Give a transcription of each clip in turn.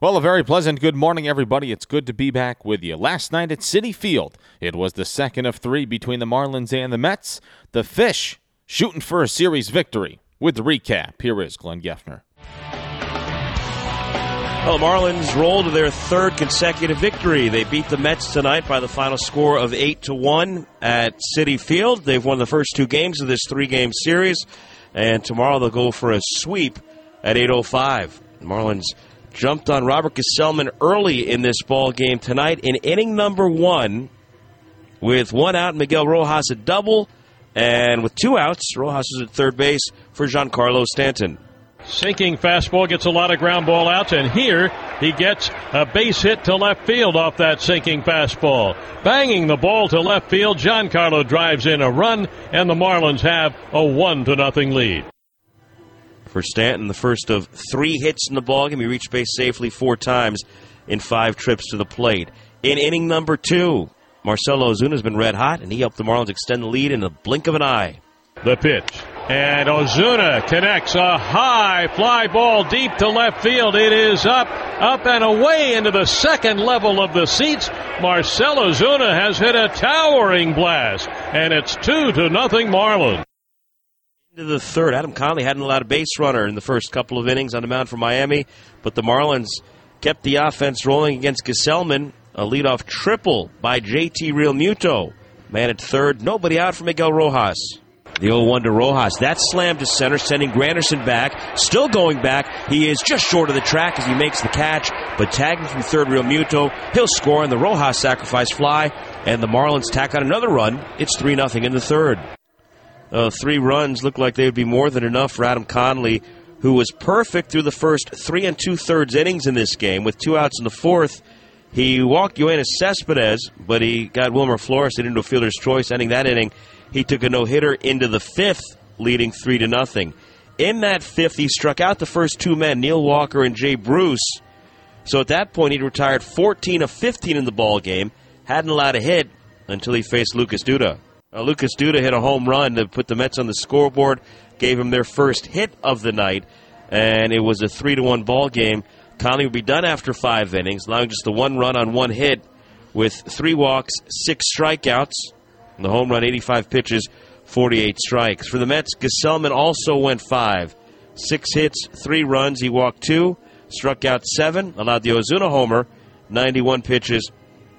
Well, a very pleasant good morning, everybody. It's good to be back with you. Last night at Citi Field, it was the second of three between the Marlins and the Mets. The Fish shooting for a series victory. With the recap, here is Glenn Geffner. Well, the Marlins rolled to their third consecutive victory. They beat the Mets tonight by the final score of 8-1 at Citi Field. They've won the first two games of this three-game series, and tomorrow they'll go for a sweep at 8:05. The Marlins jumped on Robert Gsellman early in this ball game tonight in inning number one. With one out, Miguel Rojas a double, and with two outs, Rojas is at third base for Giancarlo Stanton. Sinking fastball gets a lot of ground ball outs, and here he gets a base hit to left field off that sinking fastball. Banging the ball to left field, Giancarlo drives in a run, and the Marlins have a 1-0 lead. For Stanton, the first of three hits in the ballgame. He reached base safely 4 times in 5 trips to the plate. In inning number 2, Marcell Ozuna has been red hot, and he helped the Marlins extend the lead in the blink of an eye. The pitch. And Ozuna connects a high fly ball deep to left field. It is up and away into the second level of the seats. Marcell Ozuna has hit a towering blast, and it's 2-0 Marlins. Into the third, Adam Conley hadn't allowed a base runner in the first couple of innings on the mound for Miami, but the Marlins kept the offense rolling against Gsellman. A leadoff triple by JT Realmuto. Man at third, nobody out for Miguel Rojas. The 0-1 to Rojas. That slam to center, sending Granderson back. Still going back. He is just short of the track as he makes the catch, but tagging from third Realmuto. He'll score on the Rojas sacrifice fly, and the Marlins tack on another run. It's 3-0 in the third. 3 runs look like they would be more than enough for Adam Conley, who was perfect through the first 3 2/3 innings in this game. With 2 outs in the fourth, he walked Yoenis Cespedes, but he got Wilmer Flores into a fielder's choice, ending that inning. He took a no-hitter into the fifth, leading 3-0. In that fifth, he struck out the first 2 men, Neil Walker and Jay Bruce. So at that point, he'd retired 14 of 15 in the ball game, hadn't allowed a hit until he faced Lucas Duda. Lucas Duda hit a home run to put the Mets on the scoreboard, gave them their first hit of the night, and it was a 3-1 ball game. Conley would be done after 5 innings, allowing just the 1 run on 1 hit with 3 walks, 6 strikeouts. The home run, 85 pitches, 48 strikes. For the Mets, Gsellman also went 5. 6 hits, 3 runs. He walked 2, struck out 7, allowed the Ozuna homer, 91 pitches,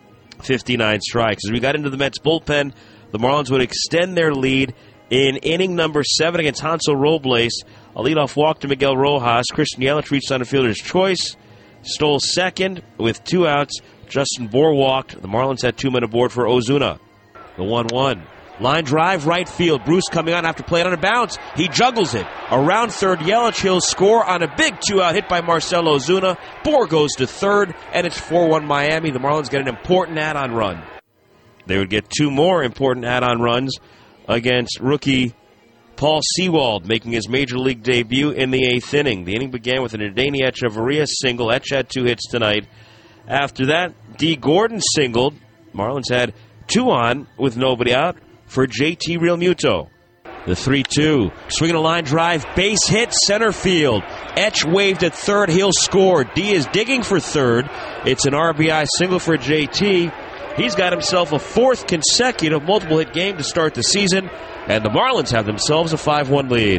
59 strikes. As we got into the Mets bullpen, the Marlins would extend their lead in inning number 7 against Hansel Robles. A leadoff walk to Miguel Rojas. Christian Yelich reached on a fielder's choice, stole second with 2 outs. Justin Bour walked. The Marlins had 2 men aboard for Ozuna. The 1-1. Line drive, right field. Bruce coming on after playing on a bounce. He juggles it. Around third, Yelich. He'll score on a big 2-out hit by Marcell Ozuna. Bour goes to third, and it's 4-1 Miami. The Marlins get an important add-on run. They would get 2 more important add-on runs against rookie Paul Sewald, making his major league debut in the 8th inning. The inning began with an Adeiny Echeverria single. Etch had 2 hits tonight. After that, D. Gordon singled. Marlins had 2 on with nobody out for JT Realmuto. The 3-2. Swinging a line drive. Base hit, center field. Etch waved at third. He'll score. D is digging for third. It's an RBI single for JT. He's got himself a 4th consecutive multiple-hit game to start the season, and the Marlins have themselves a 5-1 lead.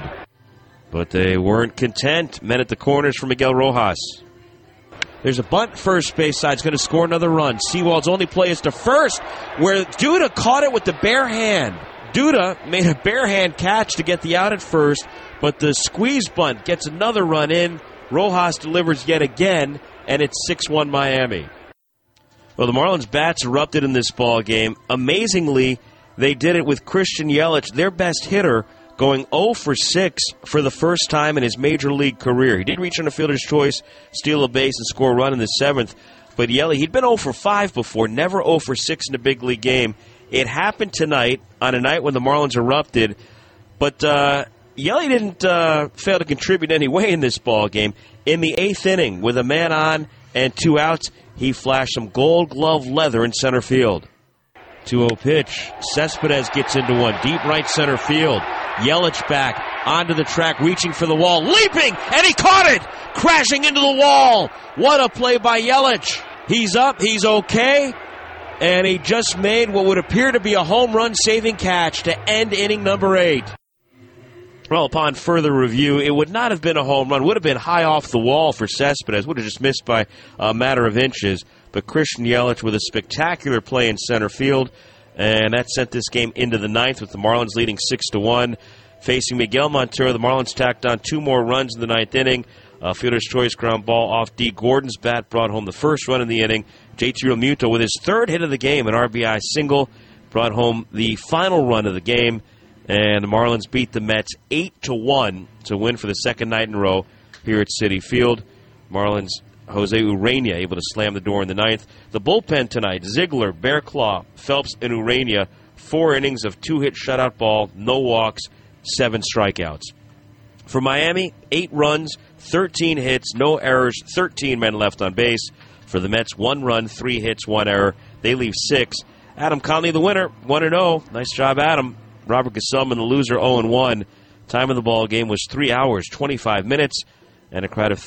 But they weren't content. Men at the corners for Miguel Rojas. There's a bunt first base side. It's going to score another run. Sewald's only play is to first, where Duda caught it with the bare hand. Duda made a bare hand catch to get the out at first, but the squeeze bunt gets another run in. Rojas delivers yet again, and it's 6-1 Miami. Well, the Marlins' bats erupted in this ball game. Amazingly, they did it with Christian Yelich, their best hitter, going 0 for 6 for the first time in his major league career. He did reach on a fielder's choice, steal a base, and score a run in the 7th. But Yelich, he'd been 0 for 5 before, never 0 for 6 in a big league game. It happened tonight, on a night when the Marlins erupted. But Yelich didn't fail to contribute in any way in this ball game. In the 8th inning, with a man on and 2 outs, he flashed some Gold Glove leather in center field. 2-0 pitch. Cespedes gets into one. Deep right center field. Yelich back. onto the track, reaching for the wall, leaping, and he caught it, crashing into the wall. What a play by Yelich. He's up, he's okay, and he just made what would appear to be a home run saving catch to end inning number 8. Well, upon further review, it would not have been a home run. Would have been high off the wall for Cespedes. Would have just missed by a matter of inches. But Christian Yelich with a spectacular play in center field, and that sent this game into the 9th with the Marlins leading 6-1. Facing Miguel Montero, the Marlins tacked on 2 more runs in the 9th inning. Fielder's choice ground ball off D. Gordon's bat brought home the first run in the inning. JT Realmuto with his 3rd hit of the game, an RBI single, brought home the final run of the game. And the Marlins beat the Mets 8-1 to win for the 2nd night in a row here at Citi Field. Marlins' Jose Urena able to slam the door in the 9th. The bullpen tonight, Ziegler, Bearclaw, Phelps, and Urena. 4 innings of 2-hit shutout ball, no walks, 7 strikeouts. For Miami, 8 runs, 13 hits, no errors, 13 men left on base. For the Mets, 1 run, 3 hits, 1 error. They leave 6. Adam Conley, the winner, 1-0. Nice job, Adam. Robert Gesellman, the loser, 0-1. Time of the ball game was 3 hours, 25 minutes, and a crowd of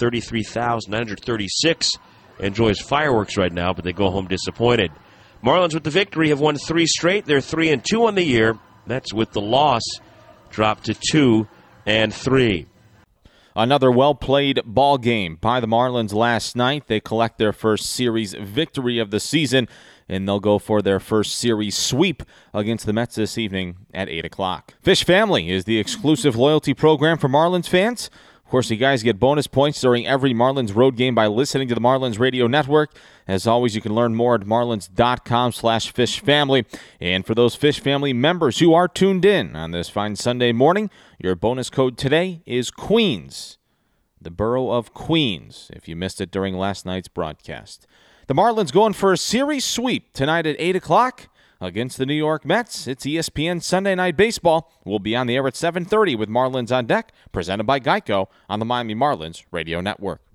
33,936 enjoys fireworks right now, but they go home disappointed. Marlins with the victory have won 3 straight. They're 3-2 on the year. Mets with the loss dropped to 2-3. Another well-played ball game by the Marlins last night. They collect their first series victory of the season, and they'll go for their first series sweep against the Mets this evening at 8 o'clock. Fish Family is the exclusive loyalty program for Marlins fans. Of course, you guys get bonus points during every Marlins road game by listening to the Marlins Radio Network. As always, you can learn more at marlins.com/fishfamily. And for those Fish Family members who are tuned in on this fine Sunday morning, your bonus code today is Queens, the borough of Queens, if you missed it during last night's broadcast. The Marlins going for a series sweep tonight at 8 o'clock against the New York Mets. It's ESPN Sunday Night Baseball. We'll be on the air at 7:30 with Marlins on Deck, presented by Geico on the Miami Marlins Radio Network.